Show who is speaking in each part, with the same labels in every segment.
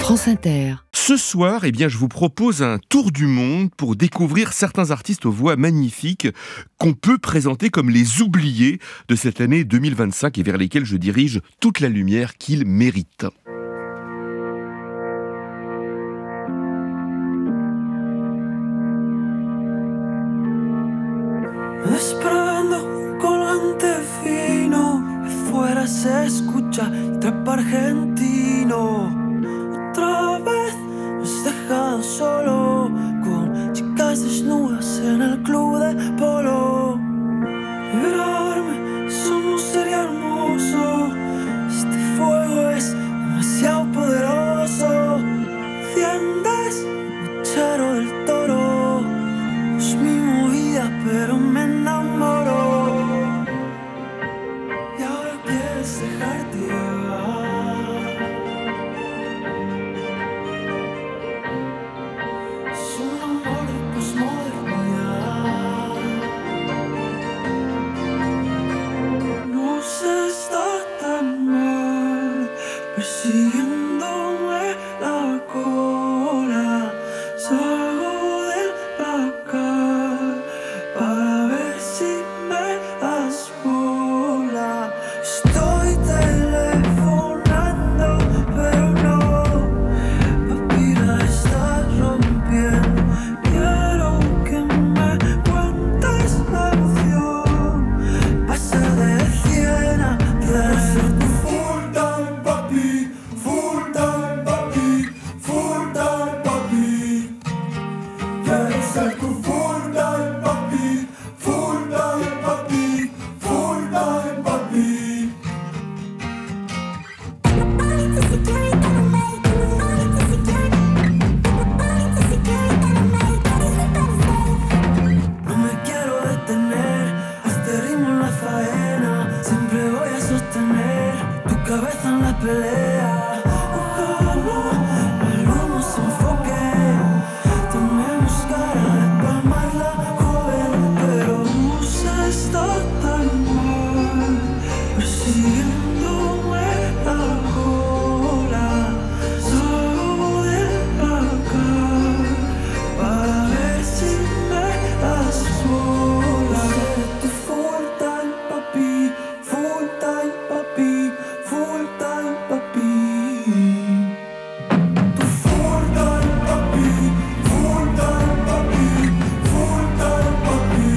Speaker 1: France Inter.
Speaker 2: Ce soir, je vous propose un tour du monde pour découvrir certains artistes aux voix magnifiques qu'on peut présenter comme les oubliés de cette année 2025 et vers lesquels je dirige toute la lumière qu'ils méritent.
Speaker 3: Esperando un colgante fino, afuera se escucha el trap argentino. Otra vez me has dejado solo, con chicas desnudas en el club de polo. Liberarme, eso no sería hermoso, este fuego es demasiado poderoso. Enciendes, mechero del toro, es mi movida pero me enamoró. Y ahora quieres dejarte llevar. Es un amor de posmodernidad. No se está tan mal persiguiéndome la cola. Salgo del placar para ver si me das bola. Estoy telefonando, pero no, papi, la estás rompiendo. Quiero que me cuentes la emoción. Pasa de 100 a 10. Full time, papi, full time, papi, full time, papi. Quiero ser tu full time, papi, full time, papi, full time, papi. No me quiero detener, a este ritmo en la faena. Siempre voy a sostener tu cabeza en la pelea. Ojalá el humo se enfoque. Tenemos cara de palmarla joven, pero no se está tan mal persiguiéndome la cola. Salgo del placar para ver si me das bola. Tu full time, papi, full time, papi, full time, papi. Tu full time, papi, full time, papi, full time, papi.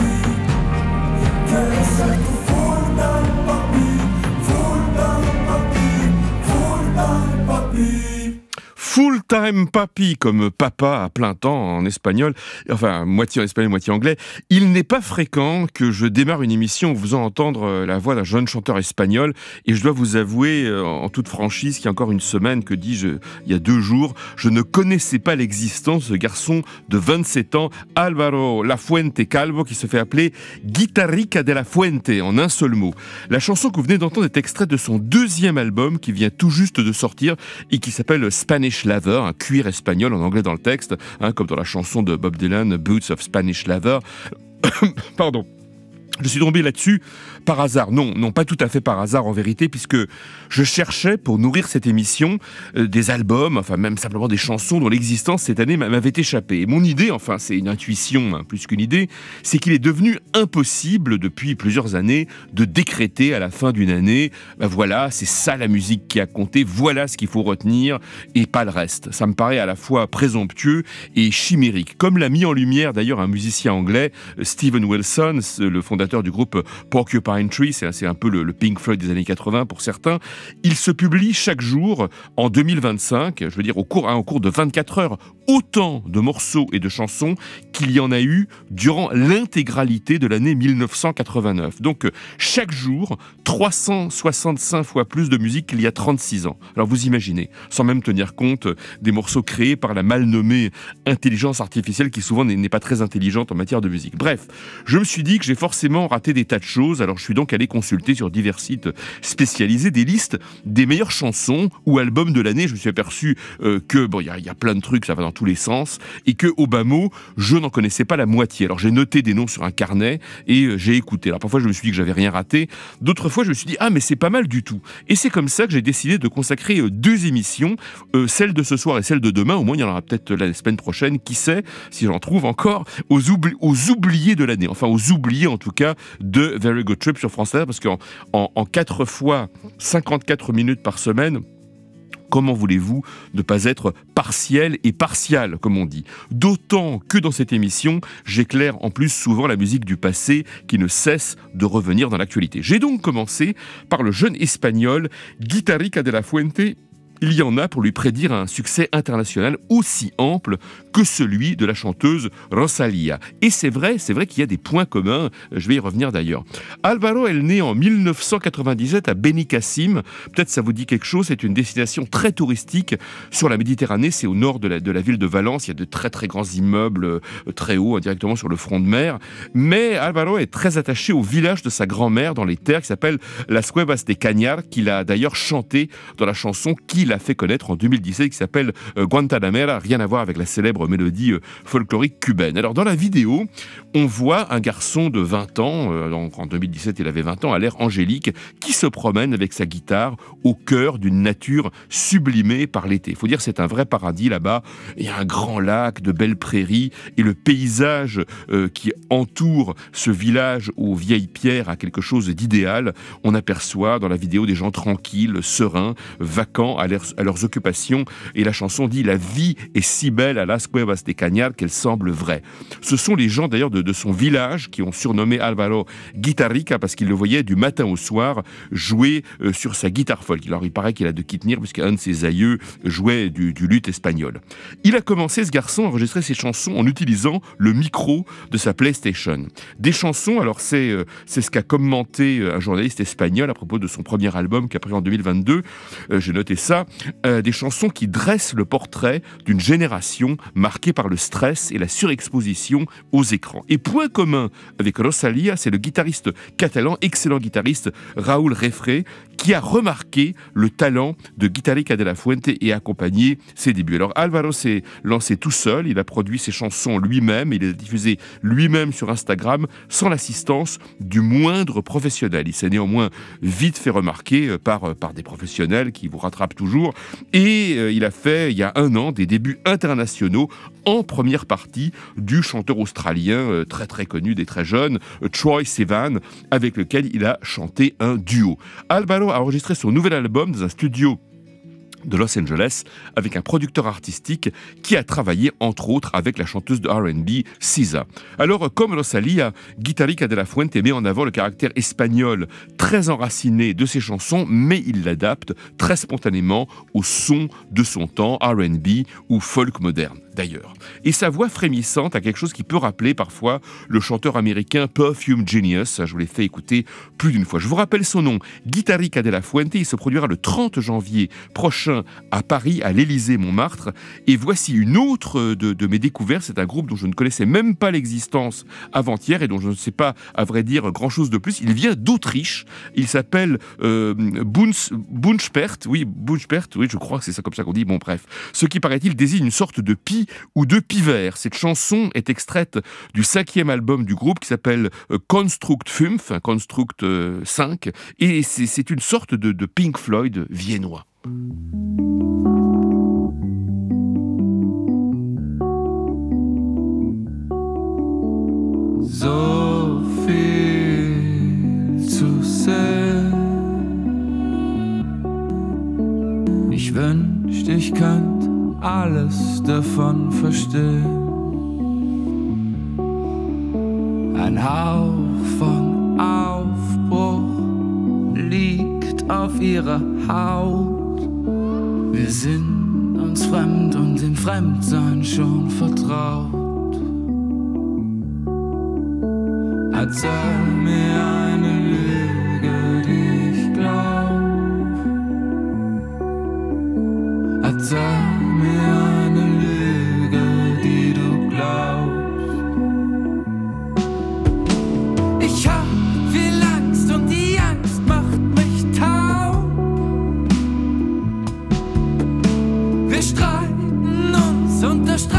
Speaker 3: Quiero ser tu full time, papi, full time, papi, full time, papi.
Speaker 2: Full time papi, comme papa à plein temps en espagnol, enfin moitié en espagnol, moitié anglais. Il n'est pas fréquent que je démarre une émission en vous faisant entendre la voix d'un jeune chanteur espagnol, et je dois vous avouer en toute franchise qu'il y a encore une semaine, que dis-je, il y a 2 jours, je ne connaissais pas l'existence de ce garçon de 27 ans, Álvaro Lafuente Calvo, qui se fait appeler Guitarrica de la Fuente en un seul mot. La chanson que vous venez d'entendre est extraite de son 2e album qui vient tout juste de sortir et qui s'appelle Spanish Leather, un cuir espagnol en anglais dans le texte, comme dans la chanson de Bob Dylan, Boots of Spanish Leather. Pardon. Je suis tombé là-dessus par hasard. Non, pas tout à fait par hasard en vérité, puisque je cherchais pour nourrir cette émission des albums, enfin même simplement des chansons dont l'existence cette année m'avait échappé. Et mon idée, enfin c'est une intuition plus qu'une idée, c'est qu'il est devenu impossible depuis plusieurs années de décréter à la fin d'une année, voilà, c'est ça la musique qui a compté, voilà ce qu'il faut retenir et pas le reste. Ça me paraît à la fois présomptueux et chimérique. Comme l'a mis en lumière d'ailleurs un musicien anglais, Steven Wilson, le fondateur du groupe Porcupine Tree, c'est un peu le Pink Floyd des années 80 pour certains. Il se publie chaque jour en 2025, je veux dire au cours de 24 heures, autant de morceaux et de chansons qu'il y en a eu durant l'intégralité de l'année 1989. Donc chaque jour, 365 fois plus de musique qu'il y a 36 ans. Alors vous imaginez, sans même tenir compte des morceaux créés par la mal nommée intelligence artificielle qui souvent n'est pas très intelligente en matière de musique. Bref, je me suis dit que j'ai forcément raté des tas de choses, alors je suis donc allé consulter sur divers sites spécialisés des listes des meilleures chansons ou albums de l'année. Je me suis aperçu que, il y a plein de trucs, ça va dans dans tous les sens et que, au bas mot, je n'en connaissais pas la moitié. Alors j'ai noté des noms sur un carnet et j'ai écouté. Alors parfois je me suis dit que j'avais rien raté, d'autres fois je me suis dit mais c'est pas mal du tout. Et c'est comme ça que j'ai décidé de consacrer 2 émissions, celle de ce soir et celle de demain, au moins il y en aura peut-être la semaine prochaine, qui sait, si j'en trouve encore, aux oubliés de l'année, enfin aux oubliés en tout cas de Very Good Trip sur France Inter, parce qu'en 4 fois 54 minutes par semaine, comment voulez-vous ne pas être partiel et partial, comme on dit? D'autant que dans cette émission, j'éclaire en plus souvent la musique du passé qui ne cesse de revenir dans l'actualité. J'ai donc commencé par le jeune espagnol Guitarrica de la Fuente. Il y en a pour lui prédire un succès international aussi ample que celui de la chanteuse Rosalía. Et c'est vrai qu'il y a des points communs, je vais y revenir d'ailleurs. Álvaro est né en 1997 à Benicàssim, peut-être ça vous dit quelque chose, c'est une destination très touristique sur la Méditerranée, c'est au nord de la ville de Valence, il y a de très très grands immeubles très hauts, directement sur le front de mer, mais Álvaro est très attaché au village de sa grand-mère dans les terres qui s'appelle Las Cuevas de Cañar, qu'il a d'ailleurs chanté dans la chanson qu'il a fait connaître en 2017 qui s'appelle Guantanamera, rien à voir avec la célèbre mélodie folklorique cubaine. Alors dans la vidéo, on voit un garçon de 20 ans, donc en 2017 il avait 20 ans, à l'air angélique, qui se promène avec sa guitare au cœur d'une nature sublimée par l'été. Il faut dire que c'est un vrai paradis là-bas, il y a un grand lac, de belles prairies, et le paysage qui entoure ce village aux vieilles pierres a quelque chose d'idéal. On aperçoit dans la vidéo des gens tranquilles, sereins, vacants à leurs occupations, et la chanson dit « La vie est si belle à Las Cuevas de Cañar qu'elle semble vraie ». Ce sont les gens d'ailleurs de son village qui ont surnommé Álvaro Guitarrica parce qu'ils le voyaient du matin au soir jouer sur sa guitare folk. Alors il paraît qu'il a de qui tenir puisqu'un de ses aïeux jouait du luth espagnol. Il a commencé, ce garçon, à enregistrer ses chansons en utilisant le micro de sa PlayStation. Des chansons, alors c'est ce qu'a commenté un journaliste espagnol à propos de son premier album qu'a pris en 2022, j'ai noté ça, des chansons qui dressent le portrait d'une génération marquée par le stress et la surexposition aux écrans. Et point commun avec Rosalía, c'est le guitariste catalan, excellent guitariste, Raúl Refré, qui a remarqué le talent de Guitarrica de la Fuente et accompagné ses débuts. Alors Álvaro s'est lancé tout seul, il a produit ses chansons lui-même, il les a diffusées lui-même sur Instagram sans l'assistance du moindre professionnel. Il s'est néanmoins vite fait remarquer par des professionnels qui vous rattrapent toujours, et il a fait il y a 1 an des débuts internationaux en première partie du chanteur australien très très connu des très jeunes, Troye Sivan, avec lequel il a chanté un duo. Álvaro a enregistré son nouvel album dans un studio de Los Angeles avec un producteur artistique qui a travaillé entre autres avec la chanteuse de R&B SZA. Alors comme Rosalía, Guitarrica de la Fuente met en avant le caractère espagnol très enraciné de ses chansons, mais il l'adapte très spontanément au son de son temps, R&B ou folk moderne d'ailleurs. Et sa voix frémissante a quelque chose qui peut rappeler parfois le chanteur américain Perfume Genius. Je vous l'ai fait écouter plus d'une fois. Je vous rappelle son nom, Guitarrica de la Fuente. Il se produira le 30 janvier prochain à Paris, à l'Élysée-Montmartre. Et voici une autre de mes découvertes. C'est un groupe dont je ne connaissais même pas l'existence avant-hier et dont je ne sais pas, à vrai dire, grand-chose de plus. Il vient d'Autriche. Il s'appelle Bunspert. Oui, je crois que c'est ça comme ça qu'on dit. Bon, bref. Ce qui, paraît-il, désigne une sorte de pie ou de pivert. Cette chanson est extraite du 5e album du groupe qui s'appelle Construct 5, Construct 5, et c'est une sorte de Pink Floyd viennois.
Speaker 3: So viel zu sehen. Ich wünschte, ich könnte alles davon verstehen. Ein Hauch von Aufbruch liegt auf ihrer Haut. Wir sind uns fremd und dem Fremdsein schon vertraut. Erzähl mir eine Lüge, die ich glaub. Erzähl mir eine Lüge, die du glaubst. Ich hab viel Angst und die Angst macht mich taub. Wir streiten uns und der Streit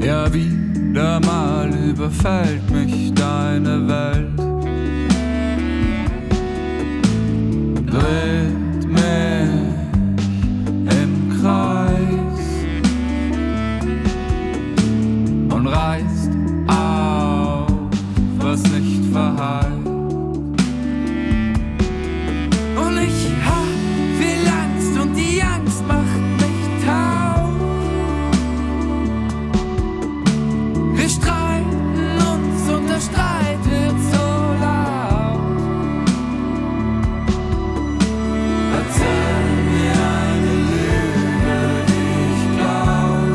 Speaker 1: Ja, wieder mal überfällt mich deine Welt. Dreht mich im Kreis und reißt auf, was nicht verheilt. Und ich hab viel Angst und die Angst macht mich taub. Wir streiten uns und der Streit wird so laut. Erzähl mir eine Lüge, die ich glaub.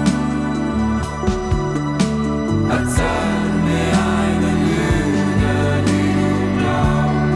Speaker 1: Erzähl mir eine Lüge, die du glaubst.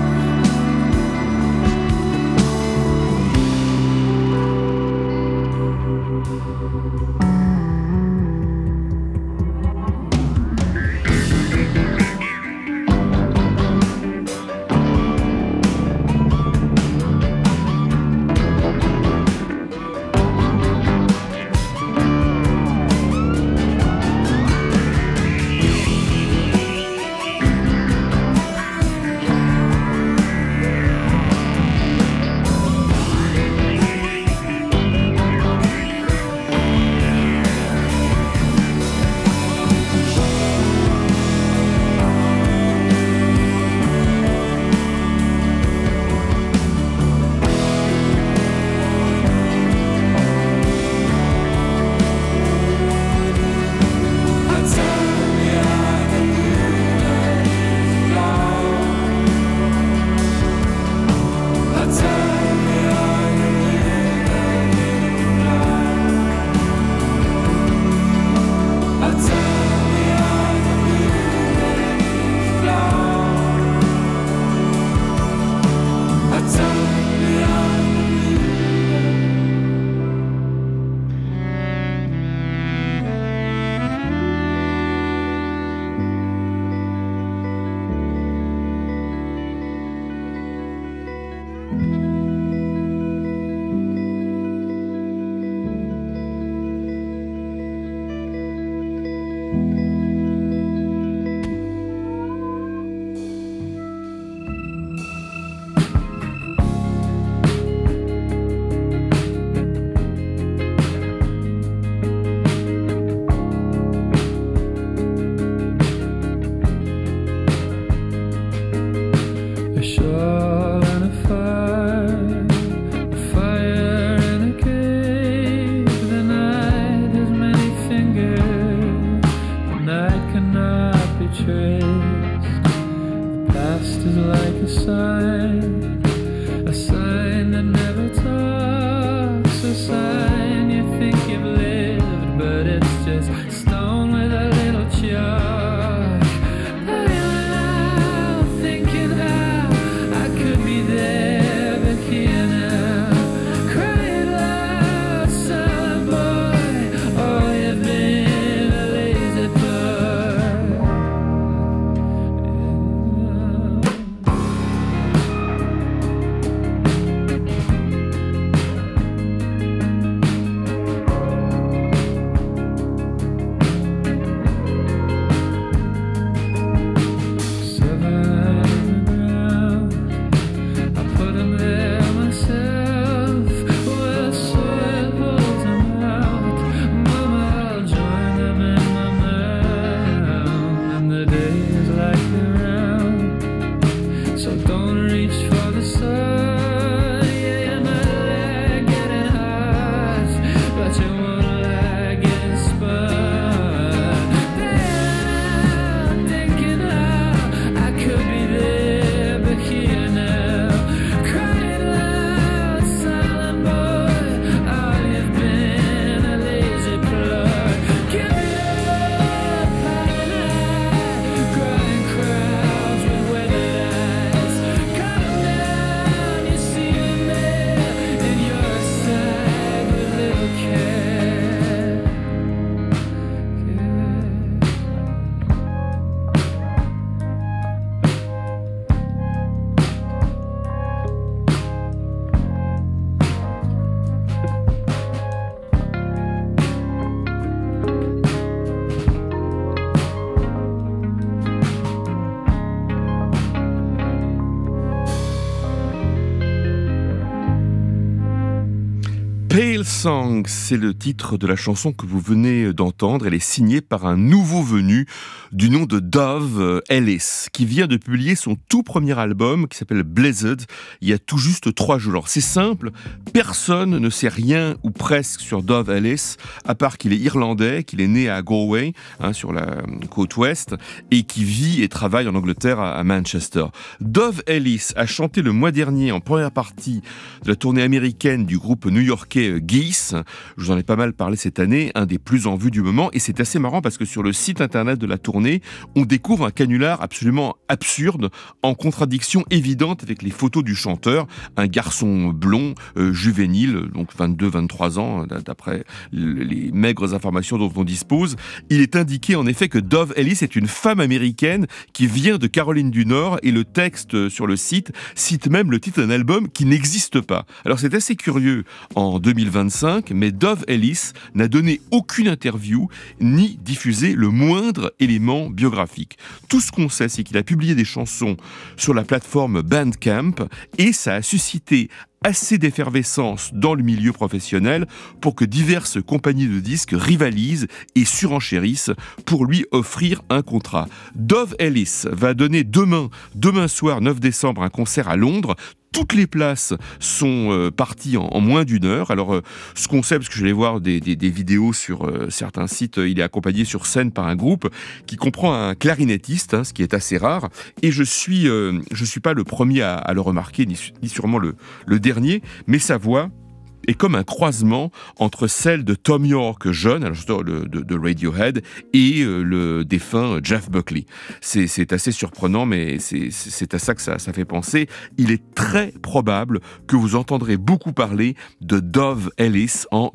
Speaker 2: Little Song, c'est le titre de la chanson que vous venez d'entendre. Elle est signée par un nouveau venu du nom de Dove Ellis, qui vient de publier son tout premier album qui s'appelle Blizzard il y a tout juste 3 jours. Alors c'est simple, personne ne sait rien ou presque sur Dove Ellis, à part qu'il est irlandais, qu'il est né à Galway, sur la côte ouest, et qui vit et travaille en Angleterre à Manchester. Dove Ellis a chanté le mois dernier en première partie de la tournée américaine du groupe new-yorkais Geese. Je vous en ai pas mal parlé cette année, un des plus en vue du moment, et c'est assez marrant parce que sur le site internet de la tournée, on découvre un canular absolument absurde, en contradiction évidente avec les photos du chanteur, un garçon blond, juvénile, donc 22-23 ans, d'après les maigres informations dont on dispose. Il est indiqué en effet que Dove Ellis est une femme américaine qui vient de Caroline du Nord, et le texte sur le site cite même le titre d'un album qui n'existe pas. Alors c'est assez curieux en 2025, mais Dove Ellis n'a donné aucune interview ni diffusé le moindre élément biographique. Tout ce qu'on sait, c'est qu'il a publié des chansons sur la plateforme Bandcamp, et ça a suscité assez d'effervescence dans le milieu professionnel pour que diverses compagnies de disques rivalisent et surenchérissent pour lui offrir un contrat. Dove Ellis va donner demain soir 9 décembre un concert à Londres. Toutes les places sont parties en moins d'1 heure. Alors, ce qu'on sait, parce que je vais voir des vidéos sur certains sites, il est accompagné sur scène par un groupe qui comprend un clarinettiste, ce qui est assez rare. Et je suis pas le premier à le remarquer, ni sûrement le dernier, mais sa voix est comme un croisement entre celle de Thom Yorke jeune, alors de Radiohead, et le défunt Jeff Buckley. C'est assez surprenant, mais c'est à ça que ça fait penser. Il est très probable que vous entendrez beaucoup parler de Dove Ellis en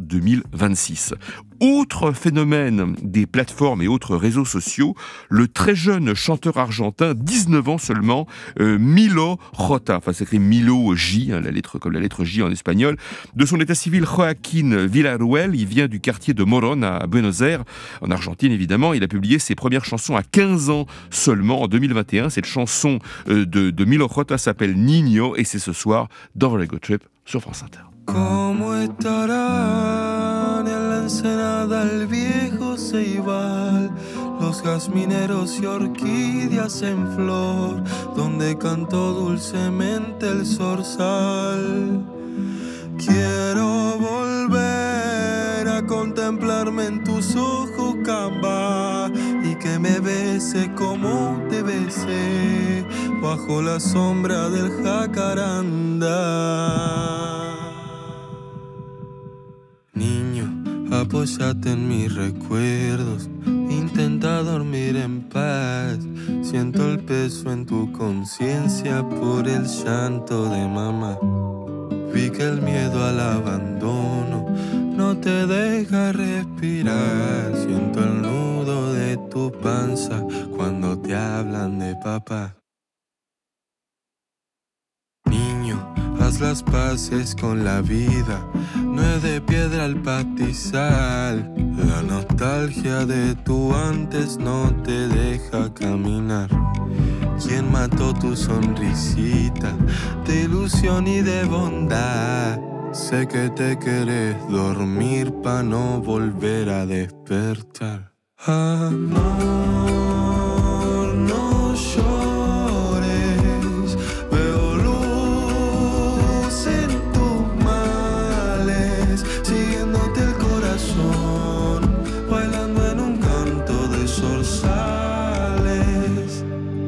Speaker 2: 2026. Autre phénomène des plateformes et autres réseaux sociaux, le très jeune chanteur argentin, 19 ans seulement, Milo J, enfin c'est écrit Milo J, comme la lettre J en espagnol, de son état civil Joaquín Villarruel. Il vient du quartier de Morón à Buenos Aires, en Argentine évidemment. Il a publié ses premières chansons à 15 ans seulement, en 2021. Cette chanson de Milo J s'appelle Niño, et c'est ce soir dans Very Good Trip sur France Inter.
Speaker 3: ¿Cómo estarán en la ensenada el viejo ceibal, los jazmineros y orquídeas en flor, donde cantó dulcemente el zorzal? Quiero volver a contemplarme en tus ojos, Camba, y que me bese como te besé bajo la sombra del jacarandá. Niño, apóyate en mis recuerdos, intenta dormir en paz. Siento el peso en tu conciencia por el llanto de mamá. Vi que el miedo al abandono no te deja respirar. Siento el nudo de tu panza cuando te hablan de papá. Niño, haz las paces con la vida, no es de piedra el pastizal. La nostalgia de tu antes no te deja caminar. ¿Quién mató tu sonrisita de ilusión y de bondad? Sé que te querés dormir pa' no volver a despertar. Amor, no llores, veo luz en tus males, siguiéndote el corazón, bailando en un canto de zorzales.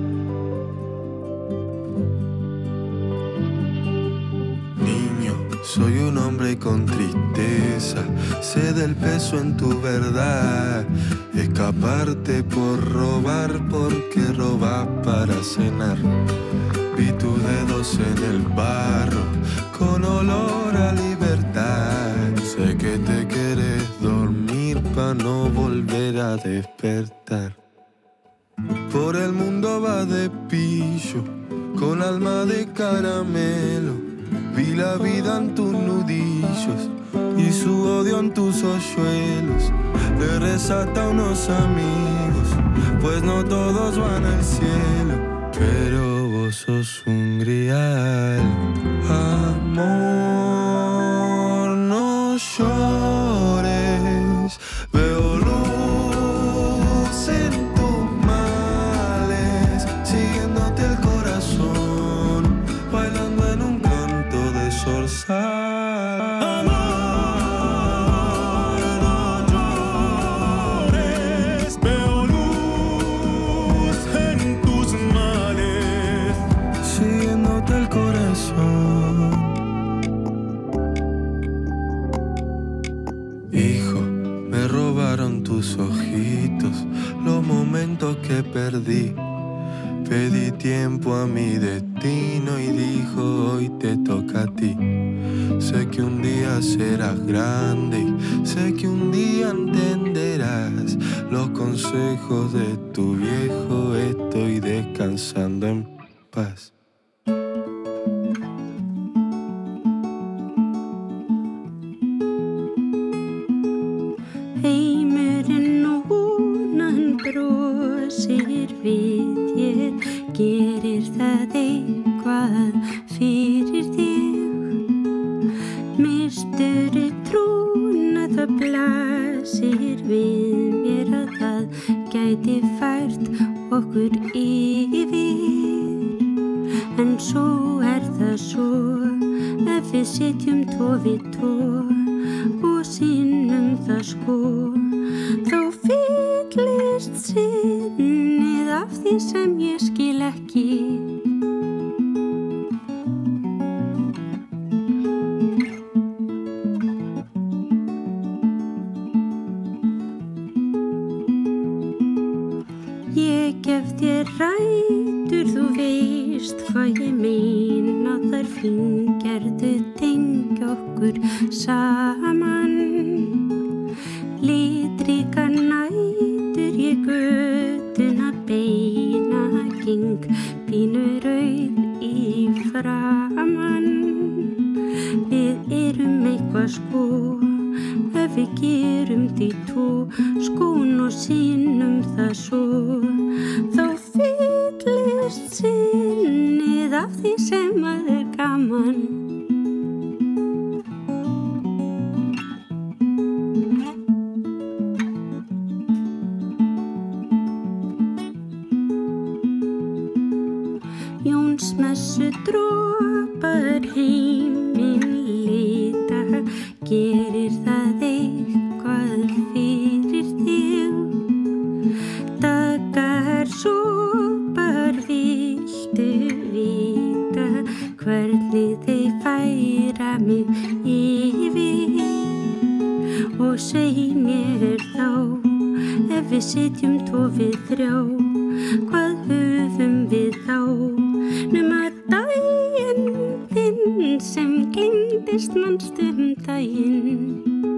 Speaker 3: Niño, soy un hombre con tristeza, sé del peso en tu verdad. Escaparte por robar porque robas para cenar. Vi tus dedos en el barro con olor a libertad. Sé que te quieres dormir pa' no volver a despertar. Por el mundo va de pillo con alma de caramelo. Vi la vida en tus nudillos y su odio en tus hoyuelos. Le rezaste a unos amigos, pues no todos van al cielo, pero vos sos un grial. Amor, no llores.
Speaker 4: fueron tus ojitos, los momentos que perdí. Pedí tiempo a mi destino y dijo hoy te toca a ti. Sé que un día serás grande y sé que un día entenderás los consejos de tu viejo. Estoy descansando en paz.
Speaker 5: Heimurinn núna hann brosir við þér, gerir það eitthvað fyrir þig. Misturðu trúna, það blasir við mér að það gæti fært okkur yfir. En svo það svo, ef við sitjum tvo við tvo og sýnum það sko, þá fyllist sinnið af því sem ég skil ekki. Ég gef þér rætur, þú veist hvað ég meina, þær fingerðu tengja okkur saman. Litríka nætur ég götuna beina, geng pínu rauð í framan. Við erum eitthvað sko, ef við gerum því tvo skón og sýnum það svo, þá fyllist sinnið af því sem að gaman. Jónsmessu dropar heiminn lita, gerir það eitthvað fyrir þig. Dagar sopar, viltu vita hvernig þeir færa mig yfir. Og seg mér þá, ef við sitjum tvo við þrjá, hvað höfum við þá? Nema daginn þinn sem gleymdist manstu daginn.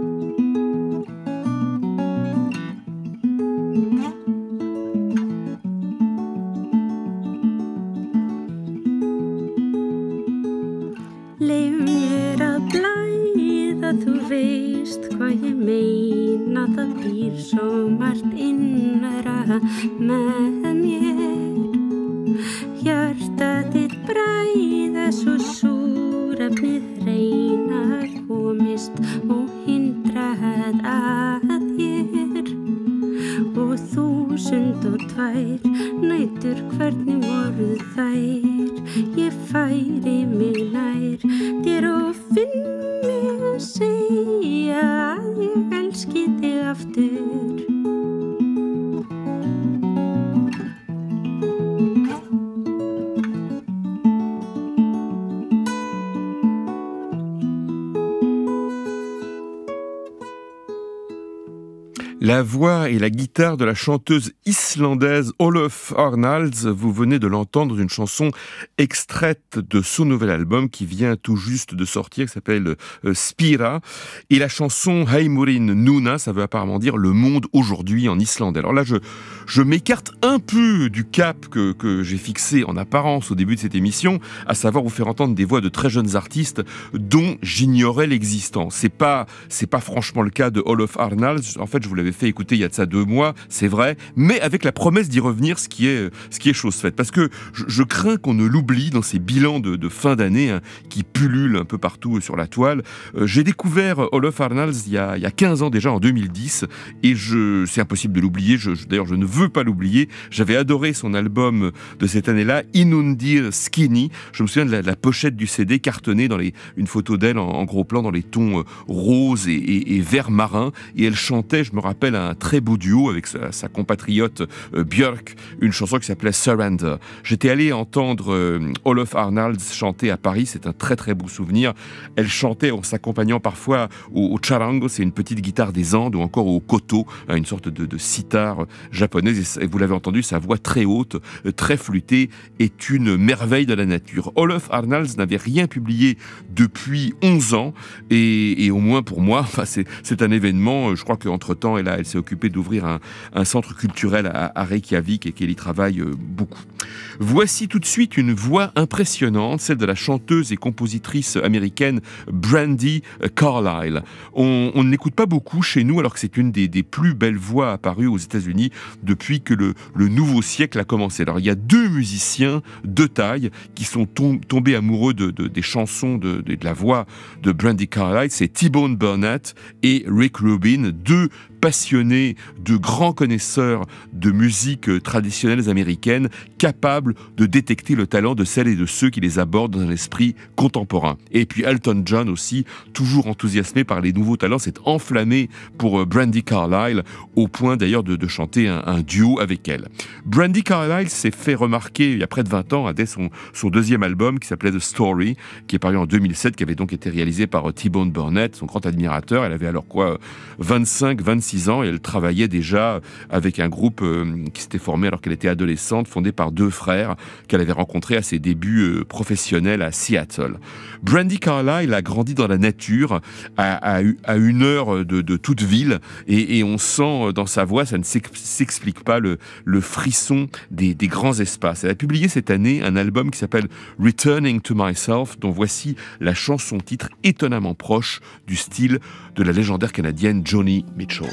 Speaker 5: Leif mér að blæða, þú veist hvað ég meina, það býr svo margt innra með mér. Hjartað þitt bræða, svo súrefnið hreina komist óhindrað að þér. Og 1002 nætur, hvernig voru þær? Ég færi mig nær þér og finn mig segja að ég elski þig aftur.
Speaker 2: La voix et la guitare de la chanteuse islandaise Ólöf Arnalds, vous venez de l'entendre, une chanson extraite de son nouvel album qui vient tout juste de sortir, qui s'appelle Spira. Et la chanson Heimurinn núna, ça veut apparemment dire le monde aujourd'hui en islandais. Alors là, je m'écarte un peu du cap que j'ai fixé en apparence au début de cette émission, à savoir vous faire entendre des voix de très jeunes artistes dont j'ignorais l'existence. C'est pas franchement le cas de Ólöf Arnalds. En fait, je vous l'avais fait écouter il y a de ça 2 mois, c'est vrai, mais avec la promesse d'y revenir, ce qui est chose faite. Parce que je crains qu'on ne l'oublie dans ces bilans de fin d'année qui pullulent un peu partout sur la toile. J'ai découvert Ólöf Arnalds il y a 15 ans déjà, en 2010, et c'est impossible de l'oublier. D'ailleurs, je ne veux pas l'oublier. J'avais adoré son album de cette année-là, Inundir Skinny. Je me souviens de la pochette du CD cartonnée dans une photo d'elle en gros plan dans les tons roses et vert marin, et elle chantait, je me rappelle, rappelle un très beau duo avec sa compatriote Björk, une chanson qui s'appelait Surrender. J'étais allé entendre Olof Arnalds chanter à Paris, c'est un très très beau souvenir. Elle chantait en s'accompagnant parfois au charango, c'est une petite guitare des Andes, ou encore au koto, une sorte de sitar japonaise, et vous l'avez entendu, sa voix très haute, très flûtée, est une merveille de la nature. Olof Arnalds n'avait rien publié depuis 11 ans, et au moins pour moi, enfin, c'est un événement. Je crois qu'entre-temps, elle s'est occupée d'ouvrir un centre culturel à Reykjavik et qu'elle y travaille beaucoup. Voici tout de suite une voix impressionnante, celle de la chanteuse et compositrice américaine Brandi Carlile. On ne l'écoute pas beaucoup chez nous, alors que c'est une des plus belles voix apparues aux États-Unis depuis que le nouveau siècle a commencé. Alors il y a 2 musiciens de taille qui sont tombés amoureux des chansons de la voix de Brandi Carlile, c'est T-Bone Burnett et Rick Rubin, 2 passionnés, de grands connaisseurs de musique traditionnelles américaines, capables de détecter le talent de celles et de ceux qui les abordent dans un esprit contemporain. Et puis Elton John aussi, toujours enthousiasmé par les nouveaux talents, s'est enflammé pour Brandi Carlile, au point d'ailleurs de chanter un duo avec elle. Brandi Carlile s'est fait remarquer il y a près de 20 ans, dès son 2e album qui s'appelait The Story, qui est paru en 2007, qui avait donc été réalisé par T-Bone Burnett, son grand admirateur. Elle avait alors 25-26 ans, et elle travaillait déjà avec un groupe qui s'était formé alors qu'elle était adolescente, fondé par 2 frères qu'elle avait rencontrés à ses débuts professionnels à Seattle. Brandi Carlile a grandi dans la nature, à 1 heure de toute ville, et on sent dans sa voix, ça ne s'explique pas, le frisson des grands espaces. Elle a publié cette année un album qui s'appelle Returning to Myself, dont voici la chanson-titre étonnamment proche du style de la légendaire canadienne Joni Mitchell.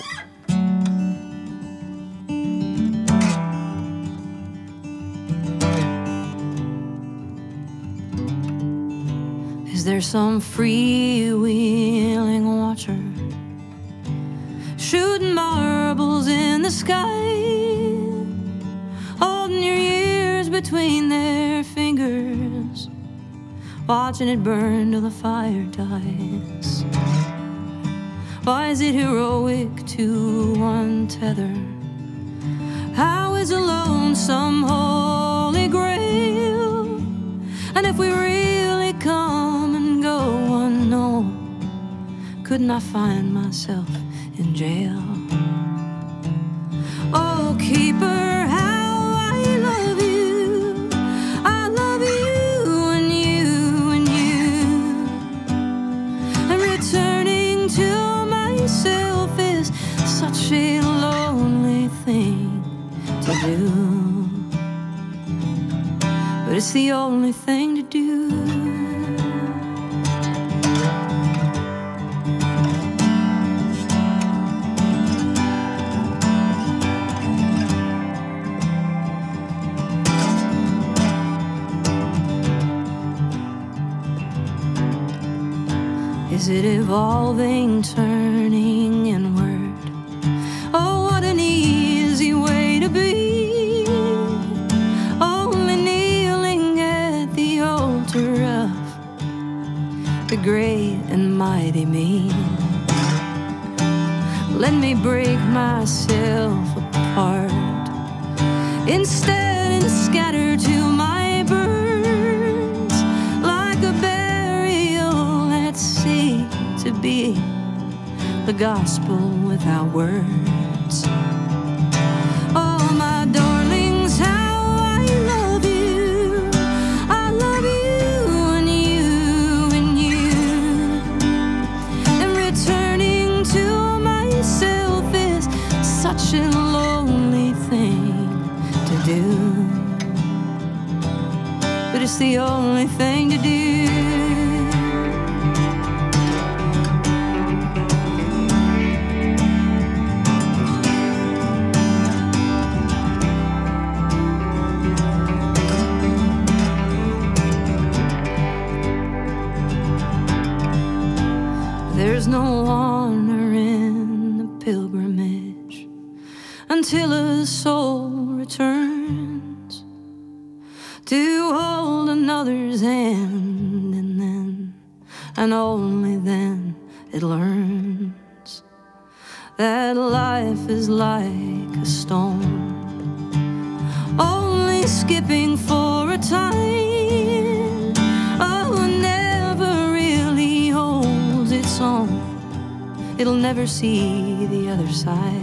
Speaker 6: Is there some freewheeling watcher shooting marbles in the sky, holding your ears between their fingers, watching it burn till the fire dies? Why is it heroic to untether? How is a lonesome holy grail? And if we really come and go unknown, couldn't I find myself in jail? Oh, keeper, how I love you. I love you and you and you. And returning to myself is such a lonely thing to do, but it's the only thing to do. Is it evolving, turning inward? Oh, what an easy way to be, only kneeling at the altar of the great and mighty me. Let me break myself apart instead and scatter to my birds like a burial at sea, to be the gospel without words. Oh, my darlings, how I love you. I love you and you and you. And returning to myself is such a lonely thing to do, but it's the only thing to do. There's no honor in the pilgrimage until a soul returns to hold another's hand, and then, and only then, it learns that life is like a stone, only skipping for a time, oh, never really holds its own. It'll never see the other side.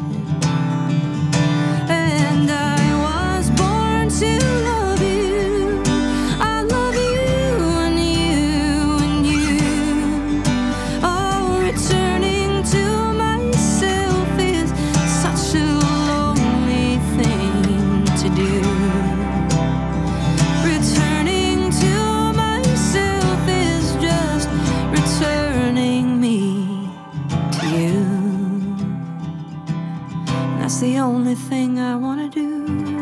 Speaker 6: And I was born to love you. I love you and you and you. Oh, returning to myself is such a lonely thing to do. Returning to myself is just returning me to you. And that's the only thing I want to do.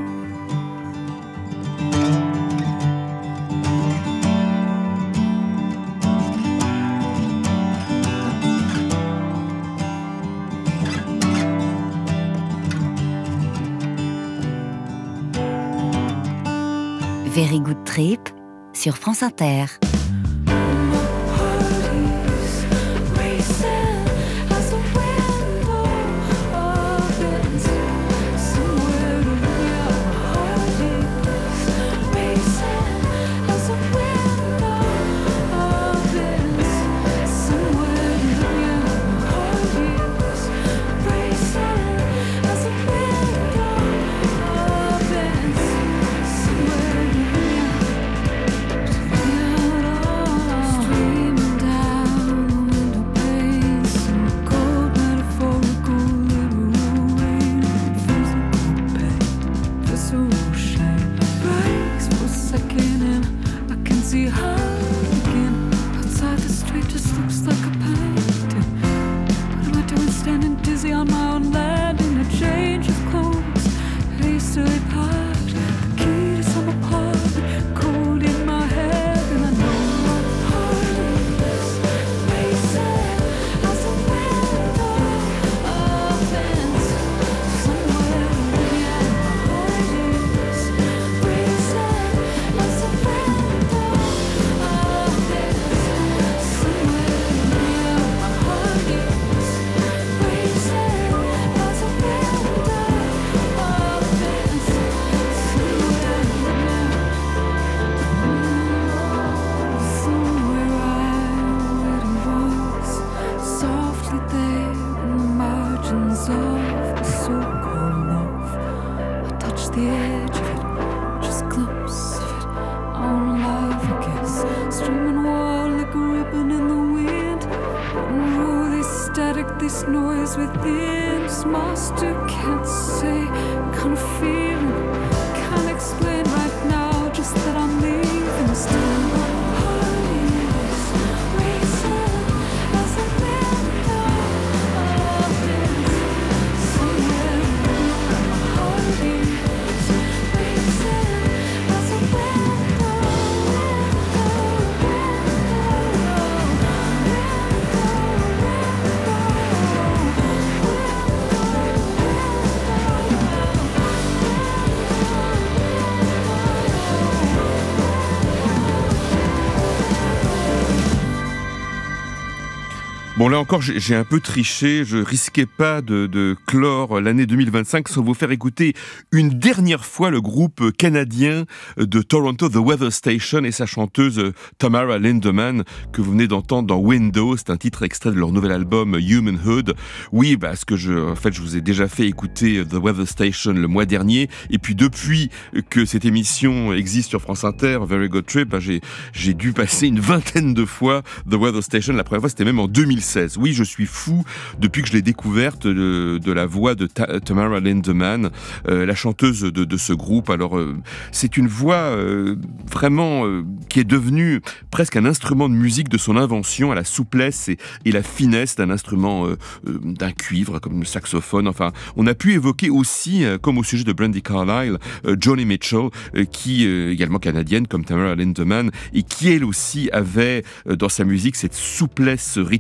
Speaker 7: Very Good Trip sur France Inter.
Speaker 8: This noise within, just master can't say, kind of feeling, can't explain right now, just that I'm leaving still. Heart is racing as a window opens somewhere. My heart is racing as a window.
Speaker 2: Bon, là encore, j'ai un peu triché. Je risquais pas de clore l'année 2025 sans vous faire écouter une dernière fois le groupe canadien de Toronto, The Weather Station, et sa chanteuse Tamara Lindemann, que vous venez d'entendre dans Windows. C'est un titre extrait de leur nouvel album Humanhood. Oui, parce que je vous ai déjà fait écouter The Weather Station le mois dernier. Et puis depuis que cette émission existe sur France Inter, Very Good Trip, j'ai dû passer une vingtaine de fois The Weather Station. La première fois, c'était même en 2016. Oui, je suis fou depuis que je l'ai découverte de la voix de Tamara Lindemann, la chanteuse de ce groupe. Alors, c'est une voix vraiment qui est devenue presque un instrument de musique de son invention, à la souplesse et la finesse d'un instrument, d'un cuivre, comme le saxophone. Enfin, on a pu évoquer aussi, comme au sujet de Brandi Carlile, Joni Mitchell, qui est également canadienne, comme Tamara Lindemann, et qui elle aussi avait dans sa musique cette souplesse rythmique et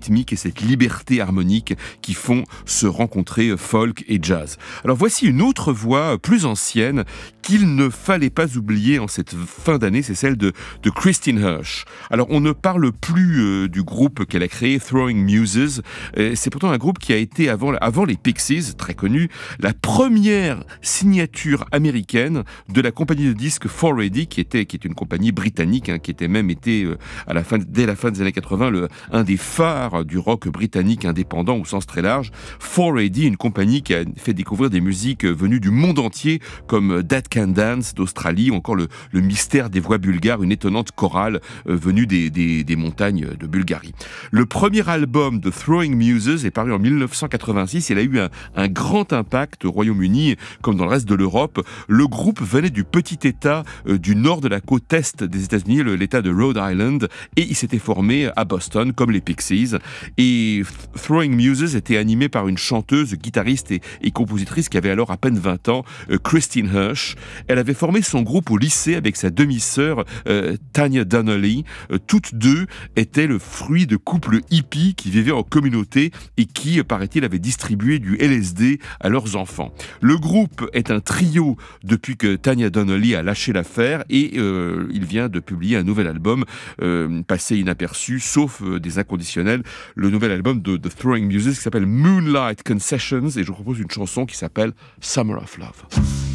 Speaker 2: cette liberté harmonique qui font se rencontrer folk et jazz. Alors voici une autre voix plus ancienne qu'il ne fallait pas oublier en cette fin d'année, c'est celle de Christine Hirsch. Alors on ne parle plus du groupe qu'elle a créé, Throwing Muses. C'est pourtant un groupe qui a été avant les Pixies, très connu, la première signature américaine de la compagnie de disques 4AD, qui est une compagnie britannique, qui était même dès la fin des années 80 un des phares du rock britannique indépendant au sens très large. 4AD, une compagnie qui a fait découvrir des musiques venues du monde entier comme That Can Dance d'Australie ou encore le mystère des voix bulgares, une étonnante chorale venue des montagnes de Bulgarie. Le premier album de Throwing Muses est paru en 1986. Il a eu un grand impact au Royaume-Uni comme dans le reste de l'Europe. Le groupe venait du petit état du nord de la côte est des États-Unis, l'état de Rhode Island, et il s'était formé à Boston comme les Pixies. Et Throwing Muses était animé par une chanteuse, guitariste et compositrice qui avait alors à peine 20 ans, Christine Hirsch. Elle avait formé son groupe au lycée avec sa demi-sœur Tanya Donnelly. Toutes deux étaient le fruit de couples hippies qui vivaient en communauté et qui, paraît-il, avaient distribué du LSD à leurs enfants. Le groupe est un trio depuis que Tanya Donnelly a lâché l'affaire et il vient de publier un nouvel album passé inaperçu, sauf des inconditionnels, le nouvel album de Throwing Muses qui s'appelle Moonlight Concessions, et je vous propose une chanson qui s'appelle Summer of Love.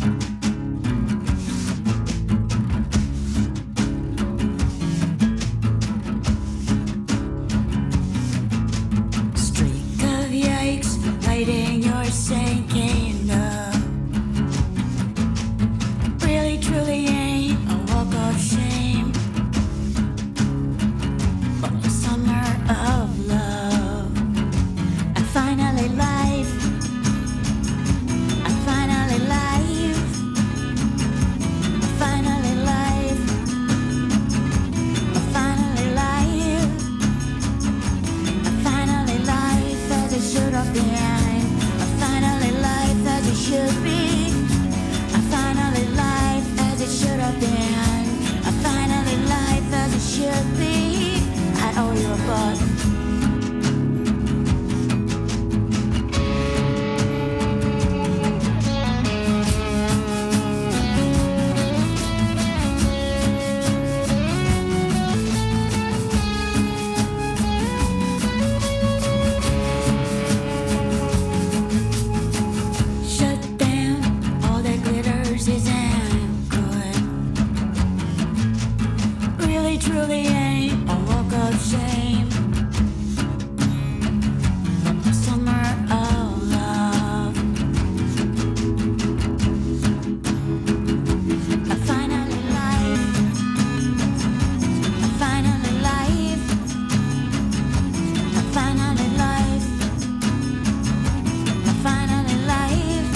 Speaker 5: Streak of yikes, lighting your sinking up. Really, truly ain't a walk of shame, but a summer of love. And finally life, and finally life, and finally life, and finally life, and finally life as it should have been, and finally life as it should be, and finally life as it should have been, and finally life as it should be. I owe you a buck. Shut down, all that glitters isn't good. Really, truly ain't a walk of shame. A summer of love. I finally life. I finally life. I finally life. I finally life.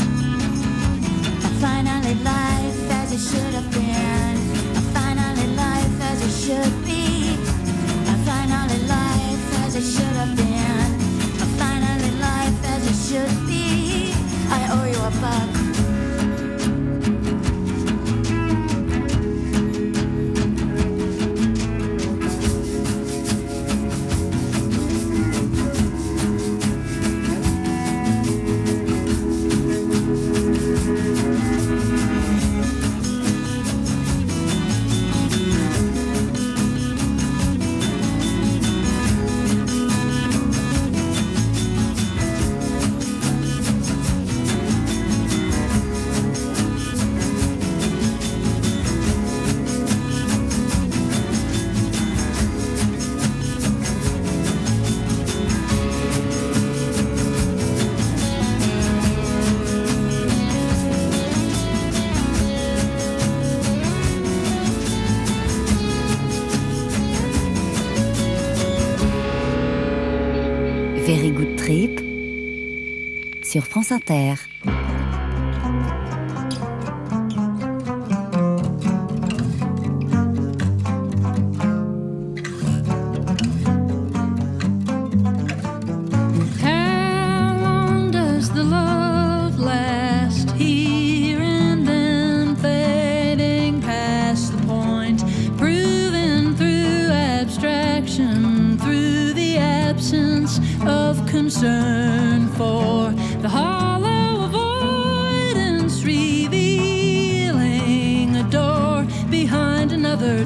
Speaker 5: I finally life as it should have been. I finally life as it should be. I finally life as it should have been. I finally life as it should be. I owe you a buck.
Speaker 7: Very Good Trip sur France Inter.
Speaker 6: How long does the love last? Here and then, fading past the point, proven through abstraction, through the absence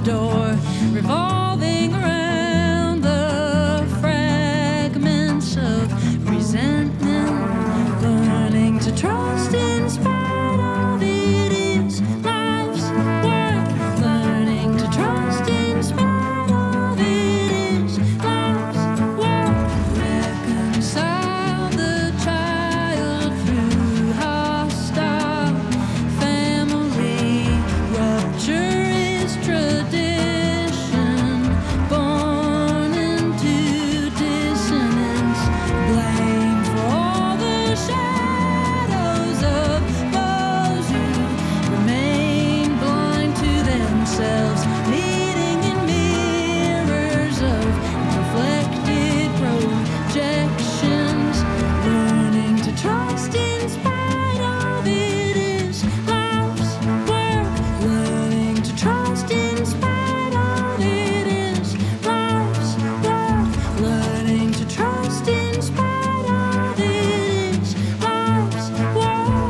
Speaker 6: door, revolving around the fragments of resentment, learning to trust in spite of it is life's work, learning to trust in spite of it is life's work, reconcile the child through hostile family, rupture is tradition, born into dissonance, blame for all the shadows of those who remain blind to themselves, leading in mirrors of reflected projections, learning to trust in spite of it is life's work, learning to trust in spite of it is life's work, learning to trust in spite of it is life's work.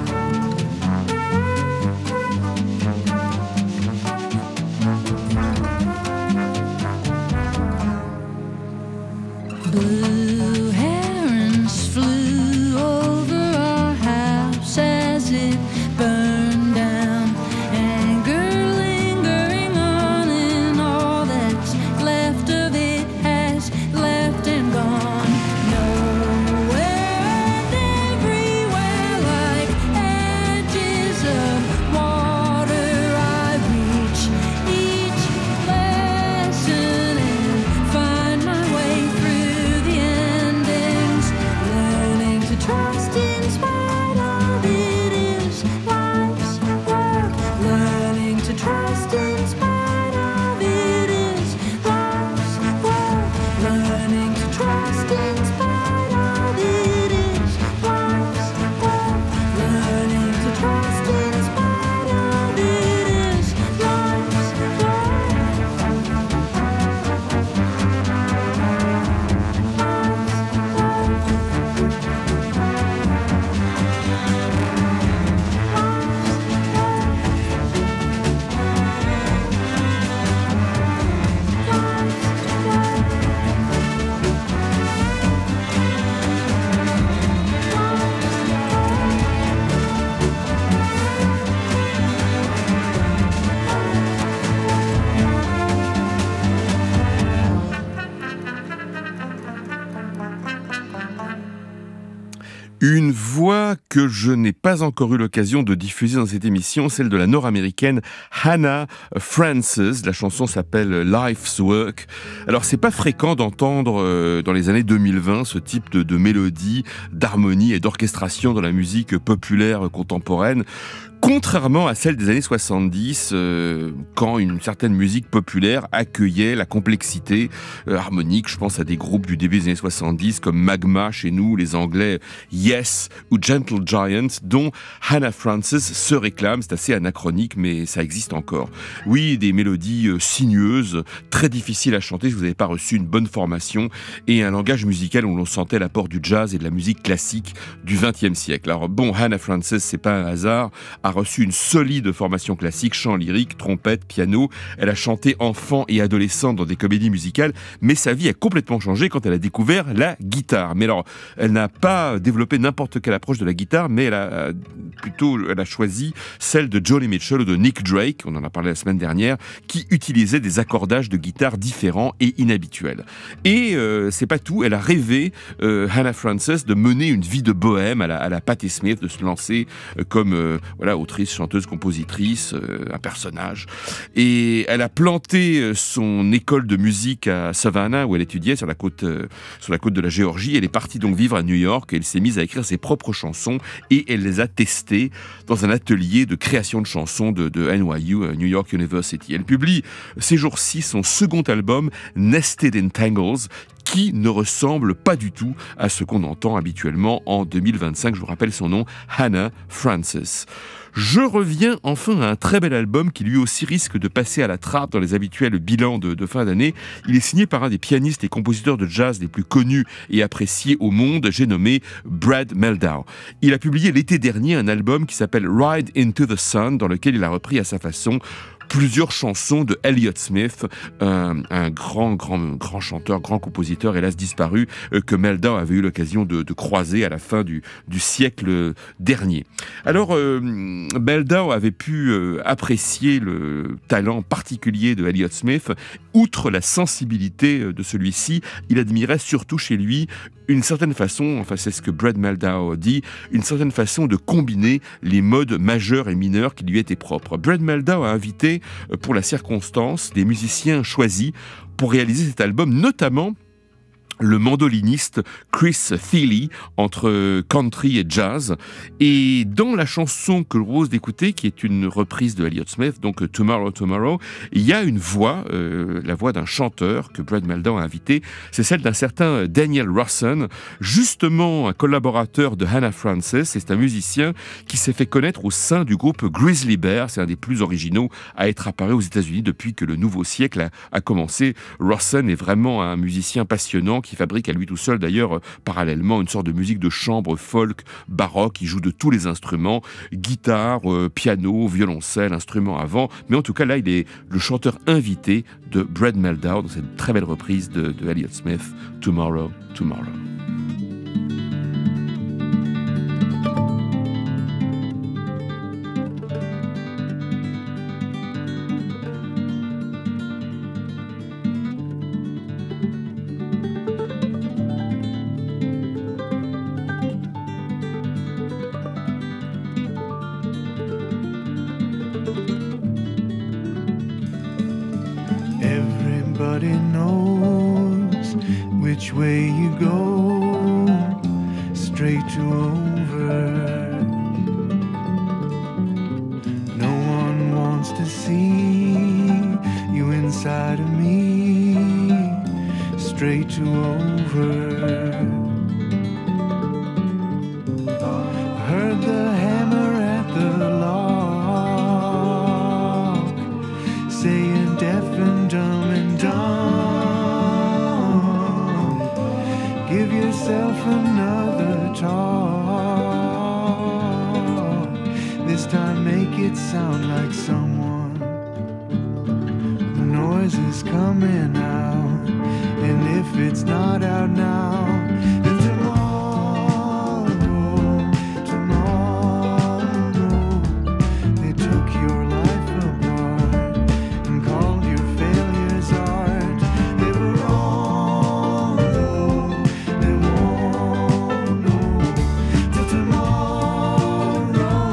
Speaker 6: Blue herons flew over our house as it burned down, anger lingering on, and all that's left of it has left and gone. Nowhere and everywhere, like edges of water, I reach each lesson and find my way through the endings, learning to trust in spite of it is life's work, learning to trust in spite of it is life's work, learning to trust in spite of it is life's work, learning to trust in spite of it is life's
Speaker 2: Une voix que je n'ai pas encore eu l'occasion de diffuser dans cette émission, celle de la nord-américaine Hannah Francis. La chanson s'appelle Life's Work. Alors c'est pas fréquent d'entendre dans les années 2020 ce type de mélodie, d'harmonie et d'orchestration dans la musique populaire contemporaine. Contrairement à celle des années 70, quand une certaine musique populaire accueillait la complexité harmonique, je pense à des groupes du début des années 70 comme Magma chez nous, les Anglais Yes ou Gentle Giant, dont Hannah Francis se réclame. C'est assez anachronique, mais ça existe encore. Oui, des mélodies sinueuses, très difficiles à chanter si vous n'avez pas reçu une bonne formation, et un langage musical où l'on sentait l'apport du jazz et de la musique classique du XXe siècle. Alors bon, Hannah Francis, c'est pas un hasard, a reçu une solide formation classique, chant lyrique, trompette, piano. Elle a chanté enfant et adolescente dans des comédies musicales, mais sa vie a complètement changé quand elle a découvert la guitare. Mais alors, elle n'a pas développé n'importe quelle approche de la guitare, mais elle a choisi celle de Joni Mitchell ou de Nick Drake, on en a parlé la semaine dernière, qui utilisaient des accordages de guitare différents et inhabituels. Et c'est pas tout, elle a rêvé, Hannah Francis, de mener une vie de bohème à la Patti Smith, de se lancer comme autrice, chanteuse, compositrice, un personnage. Et elle a planté son école de musique à Savannah, où elle étudiait sur la côte de la Géorgie. Elle est partie donc vivre à New York et elle s'est mise à écrire ses propres chansons et elle les a testées dans un atelier de création de chansons de NYU, New York University. Elle publie ces jours-ci son second album, Nested in Tangles, qui ne ressemble pas du tout à ce qu'on entend habituellement en 2025. Je vous rappelle son nom, Hannah Francis. Je reviens enfin à un très bel album qui lui aussi risque de passer à la trappe dans les habituels bilans de fin d'année. Il est signé par un des pianistes et compositeurs de jazz les plus connus et appréciés au monde, j'ai nommé Brad Mehldau. Il a publié l'été dernier un album qui s'appelle Ride into the Sun, dans lequel il a repris à sa façon plusieurs chansons de Elliott Smith, un grand chanteur, grand compositeur, hélas disparu, que Meldau avait eu l'occasion de croiser à la fin du siècle dernier. Alors, Meldau avait pu apprécier le talent particulier de Elliott Smith. Outre la sensibilité de celui-ci, il admirait surtout chez lui une certaine façon, enfin c'est ce que Brad Meldau dit, une certaine façon de combiner les modes majeurs et mineurs qui lui étaient propres. Brad Meldau a invité pour la circonstance des musiciens choisis pour réaliser cet album, notamment le mandoliniste Chris Thile, entre country et jazz. Et dans la chanson que je propose d'écouter, qui est une reprise de Elliott Smith, donc Tomorrow, Tomorrow, il y a une voix, la voix d'un chanteur que Brad Meldau a invité. C'est celle d'un certain Daniel Rawson, justement un collaborateur de Hannah Francis. C'est un musicien qui s'est fait connaître au sein du groupe Grizzly Bear. C'est un des plus originaux à être apparu aux États-Unis depuis que le nouveau siècle a commencé. Rawson est vraiment un musicien passionnant qui fabrique à lui tout seul d'ailleurs parallèlement une sorte de musique de chambre folk baroque. Il joue de tous les instruments, guitare, piano, violoncelle, instruments à vent, mais en tout cas là il est le chanteur invité de Brad Meldau dans cette très belle reprise de Elliott Smith, Tomorrow, Tomorrow.
Speaker 4: Everybody knows which way you go, straight to over. No one wants to see you inside of me, straight to over. Heard the hammer at the lock, saying deaf and dumb and dumb. Give yourself another talk. This time make it sound like someone. The noise is coming out, and if it's not out now, then tomorrow, tomorrow, they took your life apart and called your failures art. They were wrong, though they won't know till tomorrow.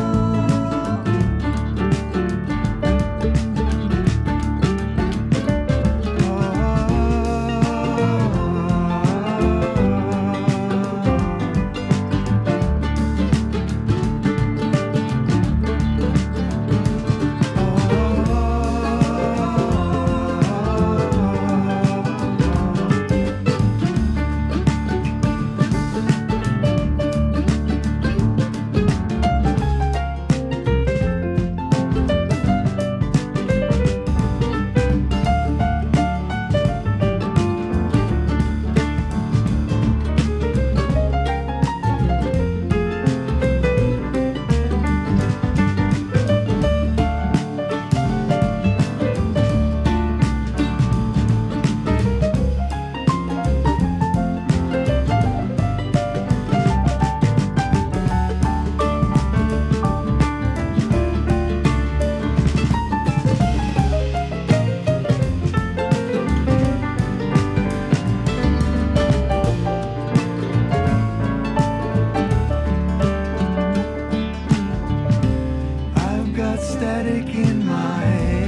Speaker 4: I've got static in my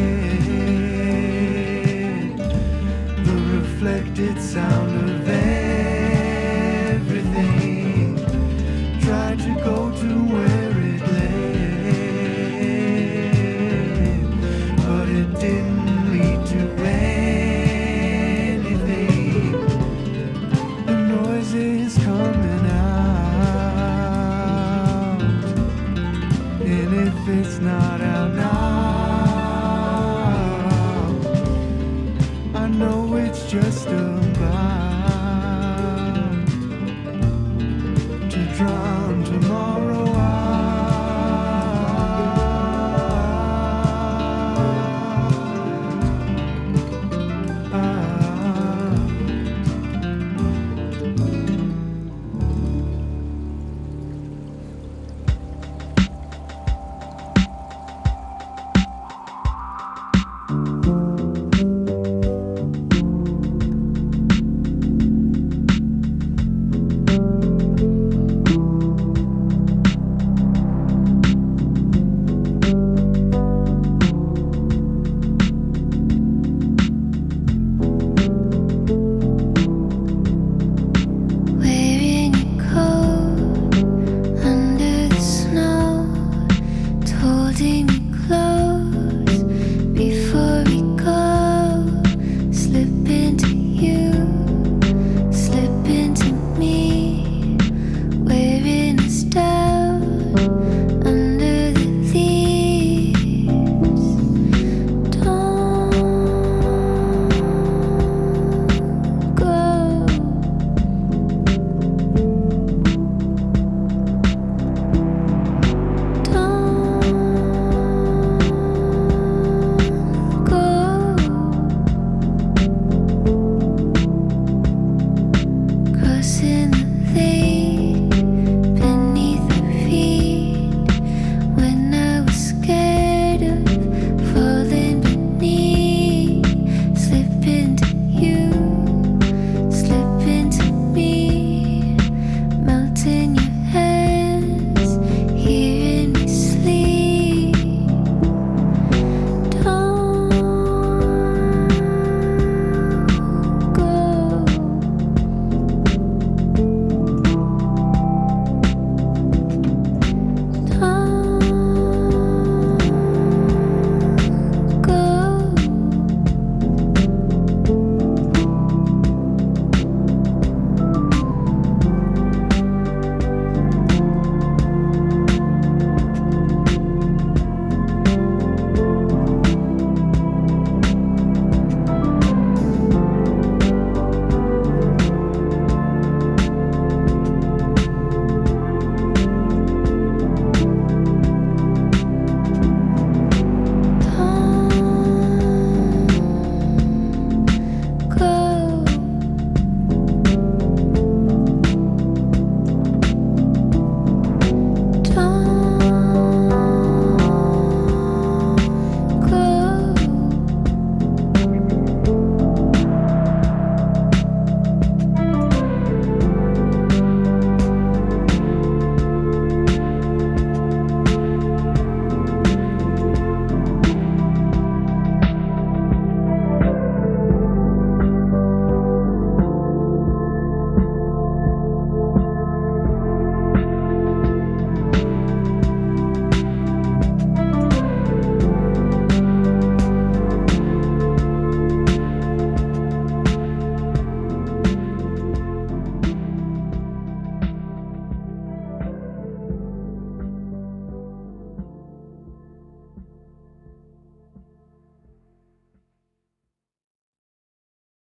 Speaker 4: head, the reflected sound of everything. Tried to go to where it led, but it didn't lead to anything. The noise is coming out, and if it's not out now, I know it's just a